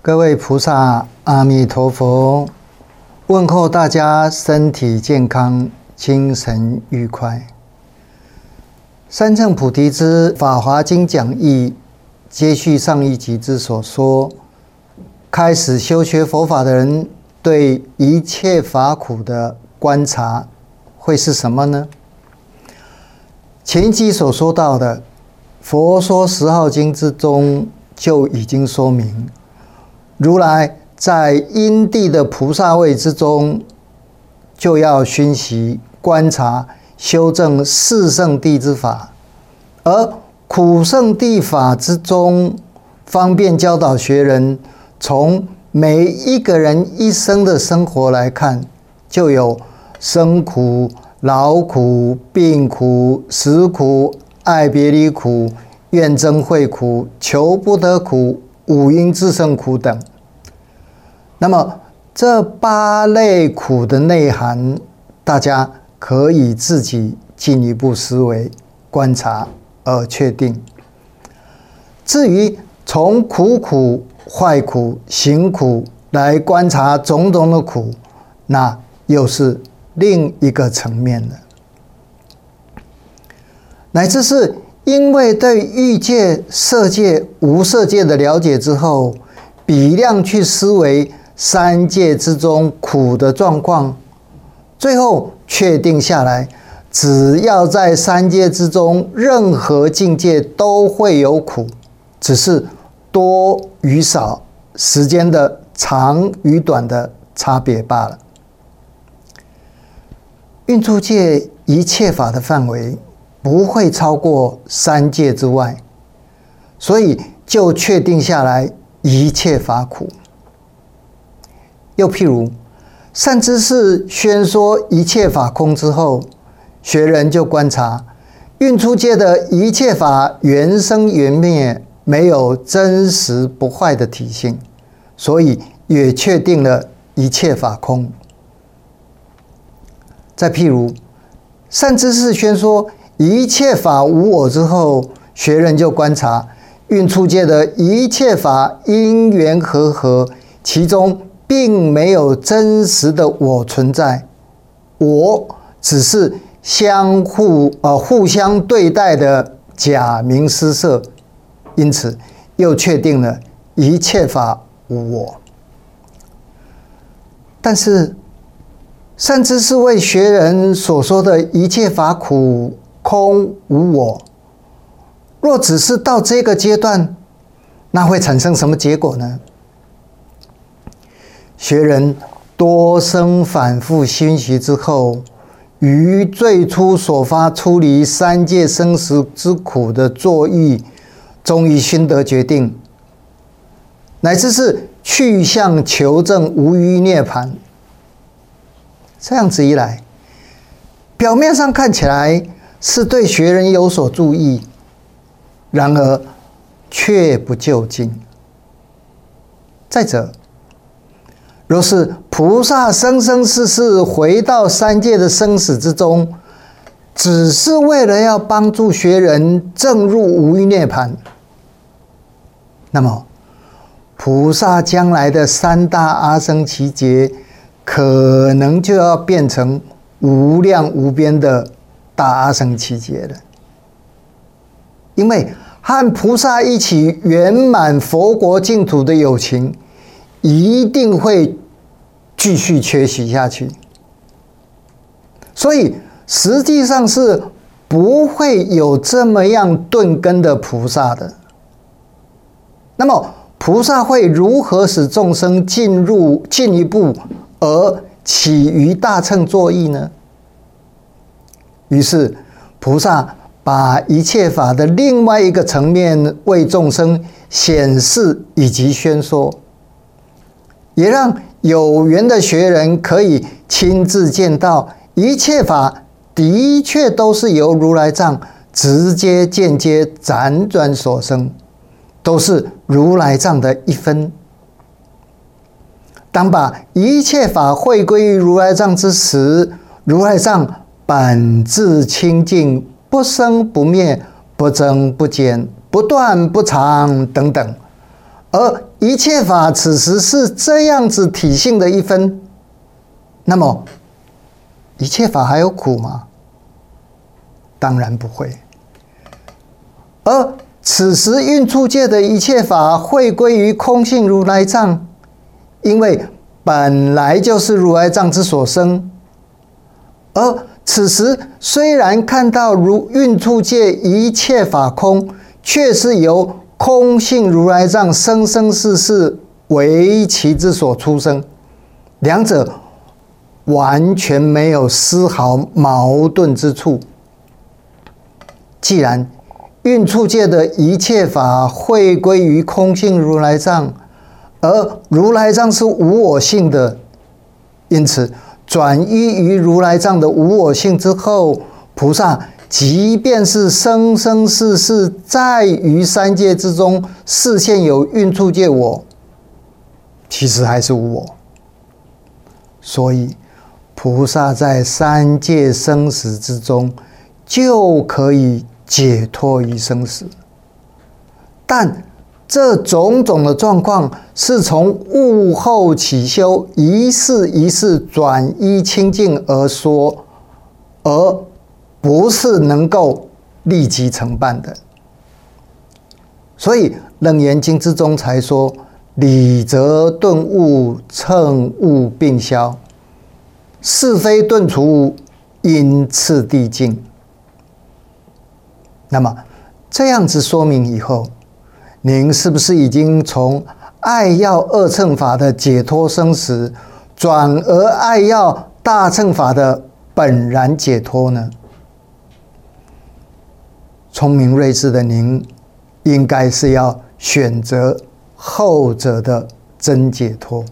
各位菩萨，阿弥陀佛！问候大家身体健康，精神愉快。三乘菩提之法华经讲义，接续上一集之所说，开始修学佛法的人对一切法苦的观察会是什么呢？前一集所说到的《佛说十号经》之中就已经说明，如来在因地的菩萨位之中，就要熏习观察修正四圣谛之法，而苦圣谛法之中，方便教导学人从每一个人一生的生活来看，就有生苦、劳苦、病苦、死苦、爱别离苦、怨憎会苦、求不得苦、五阴炽盛苦等。那么这8类苦的内涵，大家可以自己进一步思维观察而确定。至于从苦苦、坏苦、行苦来观察种种的苦，那又是另一个层面了。乃至是因为对欲界、色界、无色界的了解之后，比量去思维三界之中苦的状况，最后确定下来，只要在三界之中，任何境界都会有苦，只是多与少、时间的长与短的差别罢了。运出界一切法的范围不会超过三界之外，所以就确定下来一切法苦。又譬如善知识宣说一切法空之后，学人就观察运出界的一切法缘生缘灭，没有真实不坏的体性，所以也确定了一切法空。再譬如善知识宣说一切法无我之后，学人就观察运出界的一切法因缘和合，其中并没有真实的我存在，我只是互相对待的假名施设，因此又确定了一切法无我。但是善知识为学人所说的一切法苦空无我，若只是到这个阶段，那会产生什么结果呢？学人多生反复熏习之后，于最初所发出离三界生死之苦的作意，终于熏得决定，乃至是去向求证无余涅槃。这样子一来，表面上看起来是对学人有所注意，然而却不究竟。再者，若是菩萨生生世世回到三界的生死之中，只是为了要帮助学人证入无余涅槃，那么菩萨将来的三大阿僧祇劫，可能就要变成无量无边的大阿僧祇劫了。因为和菩萨一起圆满佛国净土的有情，一定会继续缺席下去，所以实际上是不会有这么样顿根的菩萨的。那么菩萨会如何使众生进一步而起于大乘作意呢？于是菩萨把一切法的另外一个层面为众生显示以及宣说，也让有缘的学人可以亲自见到一切法的确都是由如来藏直接间接辗转所生，都是如来藏的一分。当把一切法汇归于如来藏之时，如来藏本自清净，不生不灭，不增不减，不断不长等等，而一切法此时是这样子体性的一分，那么一切法还有苦吗？当然不会。而此时运处界的一切法会归于空性如来藏，因为本来就是如来藏之所生。而此时虽然看到如运处界一切法空，却是由空性如来藏生生世世为其之所出生，两者完全没有丝毫矛盾之处。既然运处界的一切法会归于空性如来藏，而如来藏是无我性的，因此转依于如来藏的无我性之后，菩萨即便是生生世世在于三界之中视现有运处界我，其实还是无我。所以菩萨在三界生死之中就可以解脱于生死，但这种种的状况是从悟后起修，一世一世转依清净而说，而不是能够立即成办的。所以楞严经之中才说，理则顿悟，乘悟并消，是非顿除，因次第尽。那么这样子说明以后，您是不是已经从爱要二乘法的解脱生死，转而爱要大乘法的本然解脱呢？聪明睿智的您，应该是要选择后者的真解脱。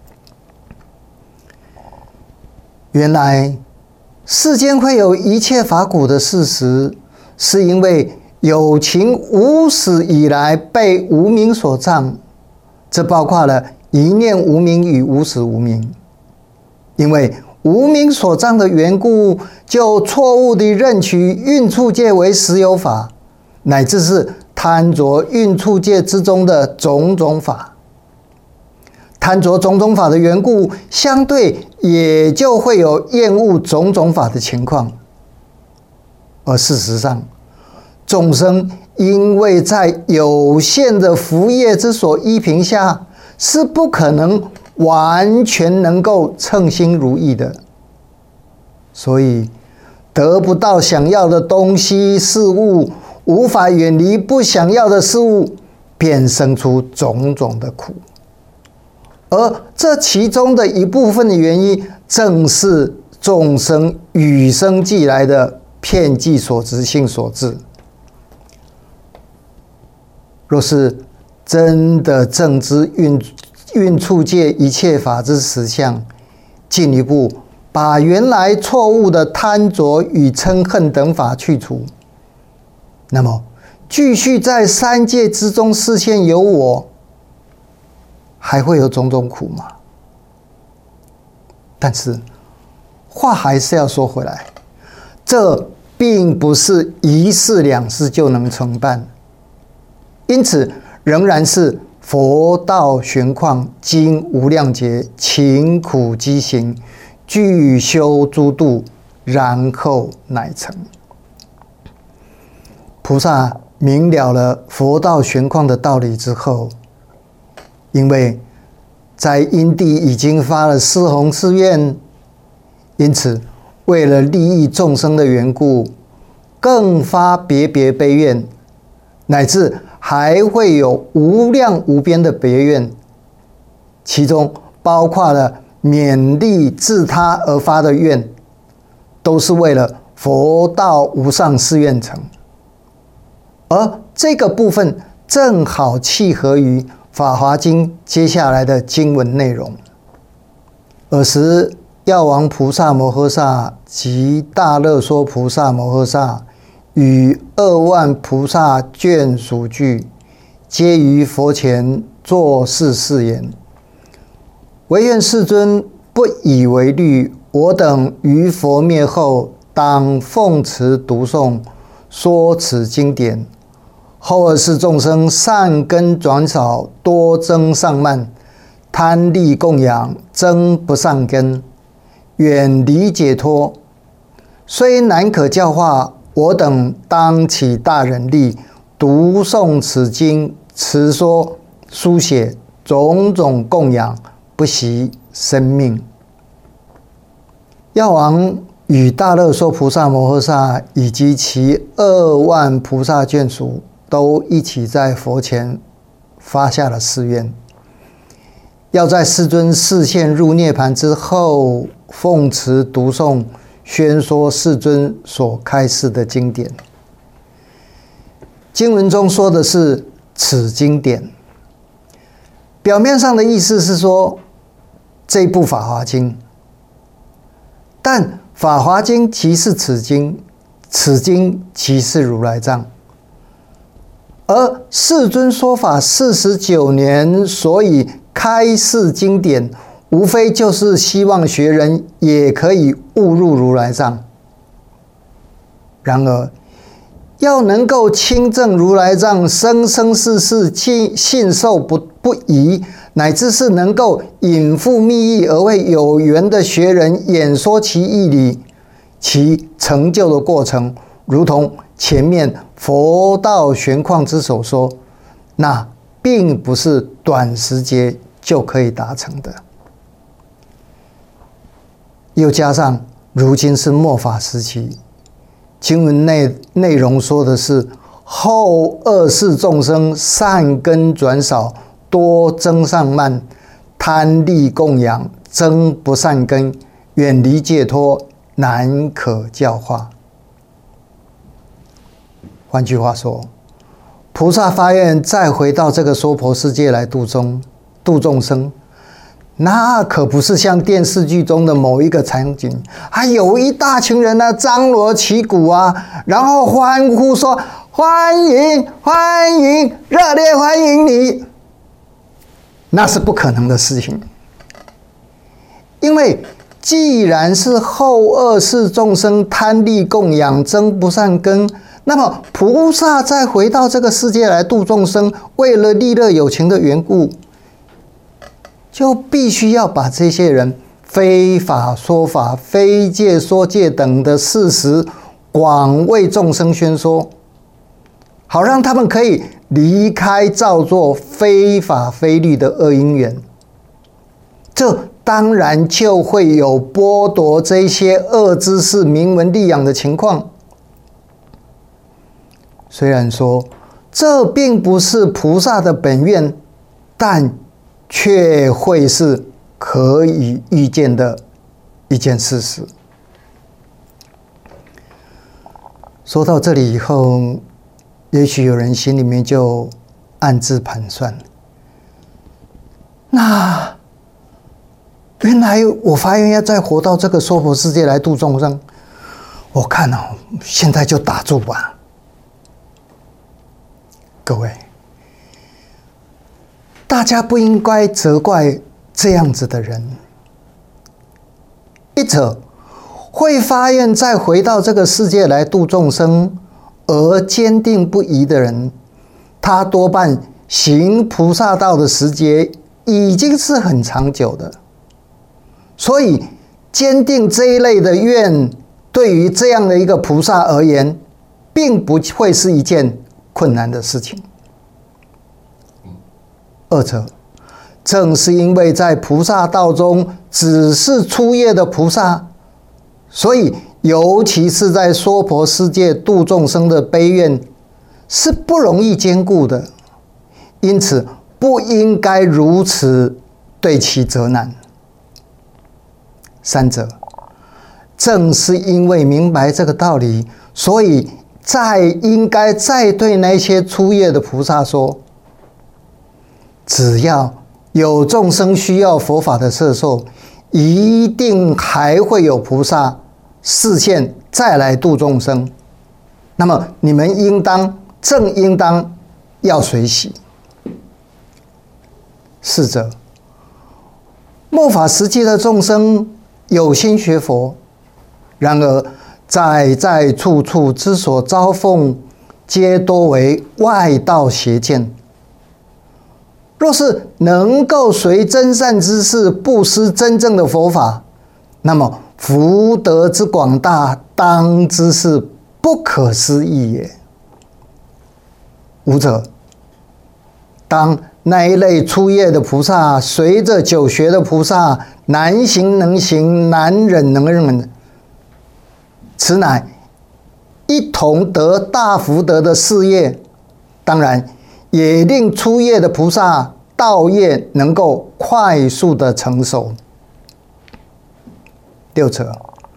原来世间会有一切法苦的事实，是因为有情无始以来被无明所障，这包括了一念无明与无始无明。因为无明所障的缘故，就错误地认取运处界为实有法，乃至是贪着运处界之中的种种法。贪着种种法的缘故，相对也就会有厌恶种种法的情况。而事实上，众生因为在有限的福业之所依凭下，是不可能完全能够称心如意的，所以得不到想要的东西事物，无法远离不想要的事物，便生出种种的苦。而这其中的一部分的原因，正是众生与生俱来的遍计所执性所致。若是真的正知运处界一切法之实相，进一步把原来错误的贪着与嗔恨等法去除，那么继续在三界之中视现有我，还会有种种苦吗？但是话还是要说回来，这并不是一世两世就能成办，因此仍然是佛道玄旷，经无量劫，勤苦积行，具修诸度，然后乃成。菩萨明了了佛道玄旷的道理之后，因为在因地已经发了四弘誓愿，因此为了利益众生的缘故，更发别别悲愿，乃至还会有无量无边的别愿，其中包括了勉励自他而发的愿，都是为了佛道无上誓愿成。而这个部分正好契合于《法华经》接下来的经文内容。尔时药王菩萨摩诃萨及大乐说菩萨摩诃萨与2万菩萨眷属具，皆于佛前作是誓言：唯愿世尊不以为虑，我等于佛灭后，当奉持读诵说此经典， 后二世众生善根转少，多增上慢，贪利供养，增不善根，远离解脱。虽难可教化，我等当起大忍力，读诵此经，持说书写种种供养，不惜生命。药王与大乐说菩萨摩诃萨以及其2万菩萨眷属都一起在佛前发下了誓愿，要在世尊示现入涅盘之后，奉持读诵宣说世尊所开示的经典。经文中说的是此经典，表面上的意思是说这部《法华经》，但《法华经》即是此经，此经即是如来藏。而世尊说法49年，所以开示经典，无非就是希望学人也可以悟入如来藏。然而，要能够亲证如来藏，生生世世信受不疑，乃至是能够引复密意而为有缘的学人演说其义理，其成就的过程，如同前面佛道玄旷之所说，那并不是短时间就可以达成的。又加上如今是末法时期，经文内容说的是后二世众生善根转少，多增上慢，贪利供养，增不善根，远离解脱，难可教化。换句话说，菩萨发愿再回到这个娑婆世界来度众生，那可不是像电视剧中的某一个场景，还有一大群人呢张锣旗鼓啊，然后欢呼说欢迎欢迎，热烈欢迎你，那是不可能的事情。因为既然是后二世众生贪利供养，增不善根，那么菩萨再回到这个世界来度众生，为了利乐有情的缘故，就必须要把这些人非法说法、非戒说戒等的事实广为众生宣说，好让他们可以离开造作非法非律的恶因缘。这当然就会有剥夺这些恶知识名闻利养的情况。虽然说这并不是菩萨的本愿，但却会是可以预见的一件事实。说到这里以后，也许有人心里面就暗自盘算，那原来我发愿要再活到这个娑婆世界来度众生，我看现在就打住吧。各位，大家不应该责怪这样子的人。一者会发愿再回到这个世界来度众生而坚定不移的人，他多半行菩萨道的时节已经是很长久的，所以坚定这一类的愿，对于这样的一个菩萨而言，并不会是一件困难的事情。二者，正是因为在菩萨道中只是初业的菩萨，所以尤其是在娑婆世界度众生的悲愿是不容易兼顾的，因此不应该如此对其责难。三者，正是因为明白这个道理，所以应该再对那些初业的菩萨说，只要有众生需要佛法的摄受，一定还会有菩萨示现再来度众生，那么你们应当要随喜。四者，末法时期的众生有心学佛，然而在处处之所遭奉， 皆多为外道邪见。若是能够随真善之事布施真正的佛法，那么福德之广大，当知是不可思议也。吾者，当那一类初业的菩萨，随着久学的菩萨，难行能行，难忍能忍，此乃一同得大福德的事业，当然也令初业的菩萨道业能够快速的成熟。六者，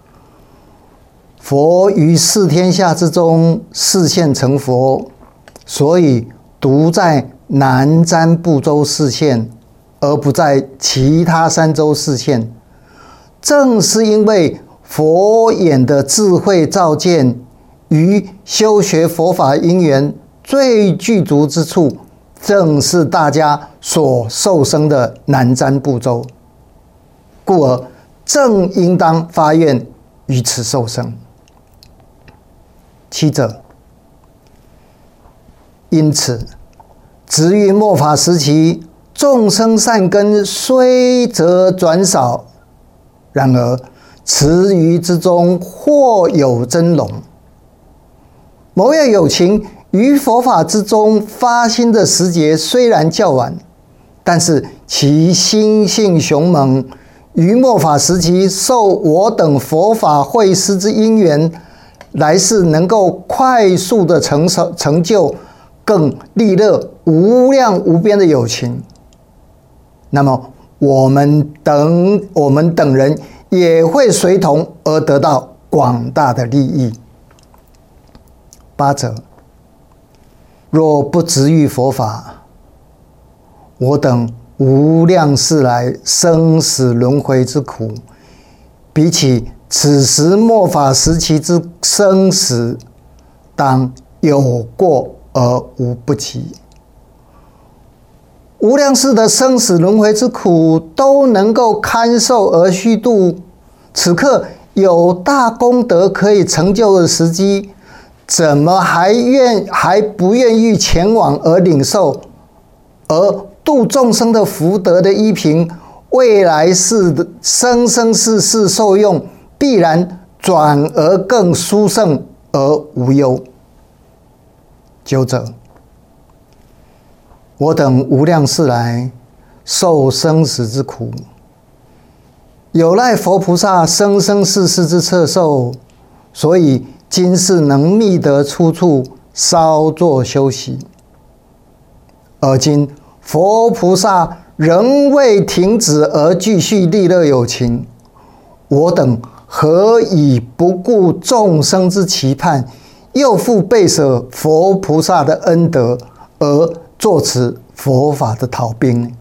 佛于四天下之中示现成佛，所以独在南瞻部洲示现，而不在其他三洲示现。正是因为佛眼的智慧照见与修学佛法因缘最具足之处，正是大家所受生的南瞻部洲，故而正应当发愿于此受生。七者，因此值于末法时期，众生善根虽则转少，然而池鱼之中或有真龙。某月有情于佛法之中发心的时节虽然较晚，但是其心性雄猛，于末法时期受我等佛法会师之因缘，来世能够快速的成就更利乐无量无边的有情，那么我们等人也会随同而得到广大的利益。八者，若不执欲佛法，我等无量世来生死轮回之苦，比起此时末法时期之生死，当有过而无不及。无量世的生死轮回之苦都能够堪受而虚度，此刻有大功德可以成就的时机，怎么还不愿意前往而领受，而度众生的福德的依凭，未来世的生生世世受用，必然转而更殊胜而无忧。九者，我等无量世来受生死之苦，有赖佛菩萨生生世世之摄受，所以今世能觅得出处，稍作休息。而今佛菩萨仍未停止而继续利乐有情，我等何以不顾众生之期盼，又复背舍佛菩萨的恩德，而作此佛法的逃兵呢？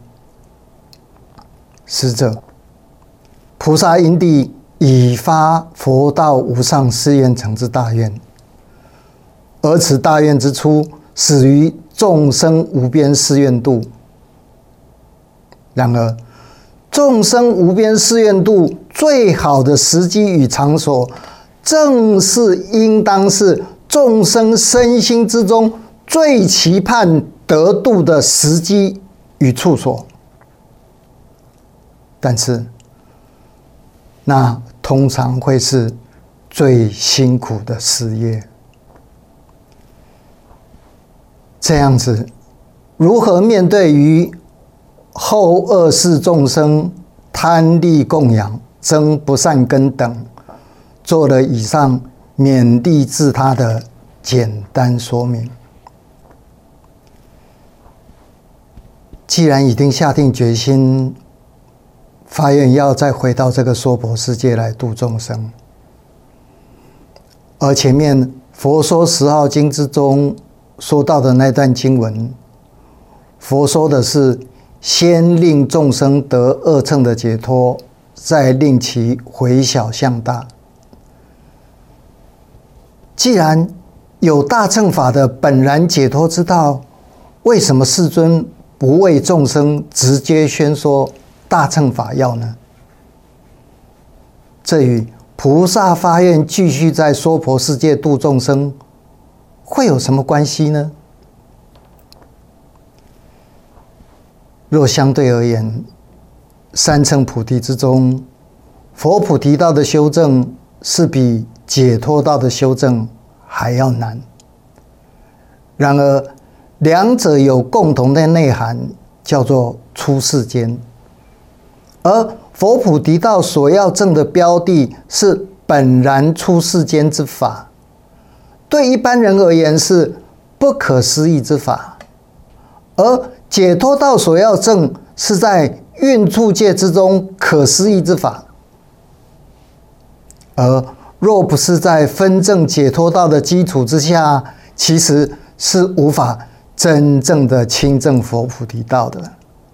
十者，菩萨因地已发佛道无上誓愿成之大愿，而此大愿之初，始于众生无边誓愿度。然而众生无边誓愿度最好的时机与场所，正是应当是众生身心之中最期盼得度的时机与处所。但是那通常会是最辛苦的事业。这样子如何面对于后恶世众生贪利供养、增不善根等，做了以上勉励自他的简单说明。既然已经下定决心，发愿要再回到这个娑婆世界来度众生，而前面《佛说十号经》之中说到的那段经文，佛说的是先令众生得恶乘的解脱，再令其回小向大。既然有大乘法的本然解脱之道，为什么世尊不为众生直接宣说大乘法要呢？这与菩萨发愿继续在娑婆世界度众生会有什么关系呢？若相对而言，三乘菩提之中，佛菩提道的修正是比解脱道的修正还要难。然而，两者有共同的内涵，叫做出世间。而佛菩提道所要证的标的是本然出世间之法，对一般人而言是不可思议之法；而解脱道所要证是在蕴处界之中可思议之法。而若不是在分证解脱道的基础之下，其实是无法真正的亲证佛菩提道的。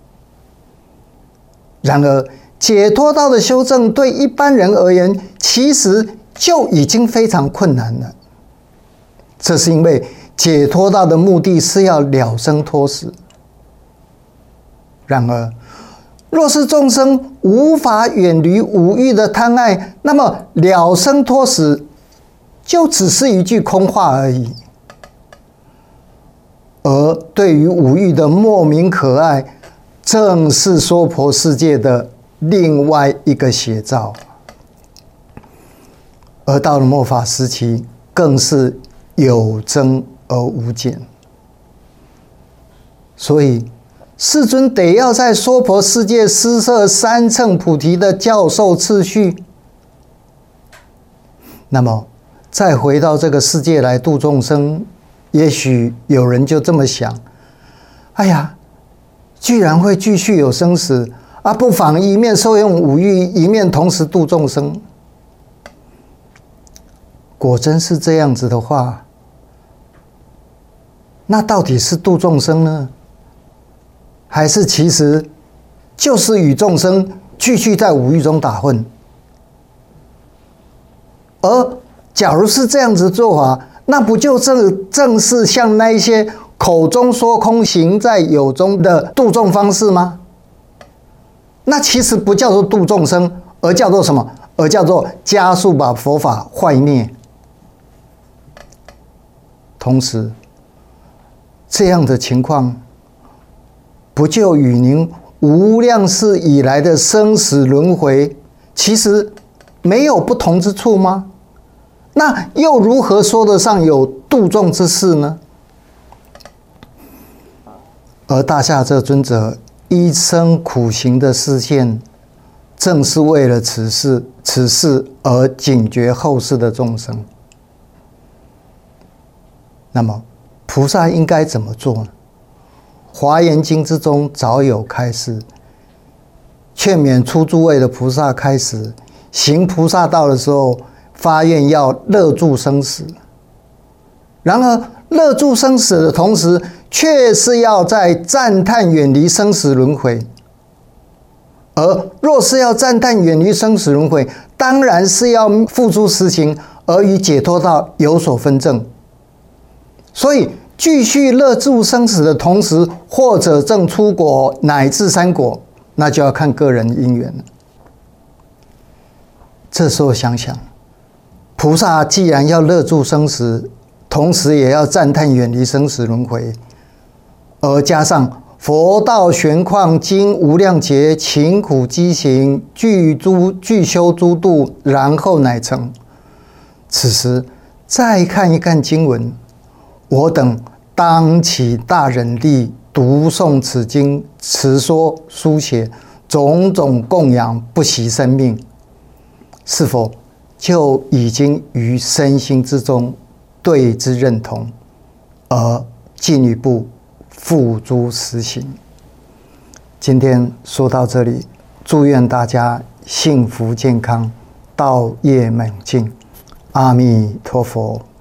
然而，解脱道的修正对一般人而言，其实就已经非常困难了。这是因为解脱道的目的是要了生脱死。然而，若是众生无法远离五欲的贪爱，那么了生脱死就只是一句空话而已。而对于五欲的莫名可爱，正是娑婆世界的另外一个写照。而到了末法时期，更是有增而无减。所以世尊得要在娑婆世界施设三乘菩提的教授次序。那么再回到这个世界来度众生，也许有人就这么想：哎呀，居然会继续有生死啊！不妨一面受用五欲，一面同时度众生。果真是这样子的话，那到底是度众生呢，还是其实就是与众生继续在五欲中打混？而假如是这样子做法，那不就正是像那一些口中说空行在有中的度众方式吗？那其实不叫做度众生，而叫做什么？而叫做加速把佛法坏灭。同时，这样的情况不就与您无量世以来的生死轮回其实没有不同之处吗？那又如何说得上有度众之事呢？而大夏这尊者一生苦行的示现，正是为了此事而警觉后世的众生。那么菩萨应该怎么做呢？华严经之中早有开示，劝勉初诸位的菩萨开始行菩萨道的时候，发愿要乐住生死。然而乐住生死的同时，却是要在赞叹远离生死轮回。而若是要赞叹远离生死轮回，当然是要付诸实行，而与解脱道有所分证。所以继续乐住生死的同时，或者正出果乃至三果，那就要看个人因缘了。这时候想想，菩萨既然要乐住生死，同时也要赞叹远离生死轮回，而加上佛道玄旷经无量劫，勤苦积行，具修诸度，然后乃成。此时再看一看经文，我等当起大忍力，读诵此经，持说书写，种种供养，不惜生命，是否就已经于身心之中对之认同，而进一步付诸实行？今天说到这里，祝愿大家幸福健康，道业猛进。阿弥陀佛。